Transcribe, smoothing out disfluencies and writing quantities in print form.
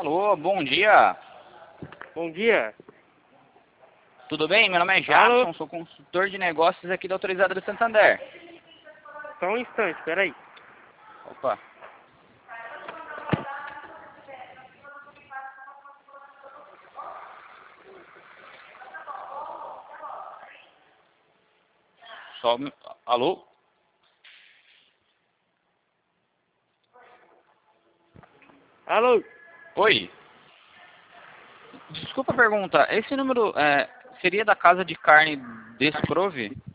Alô, bom dia. Bom dia. Tudo bem? Meu nome é Jackson, Alô? sou consultor de negócios aqui da Autorizada do Santander. Só um instante, peraí. Opa. Só... Alô? Alô? Oi. Desculpa a pergunta, esse número seria da casa de carne Desprove?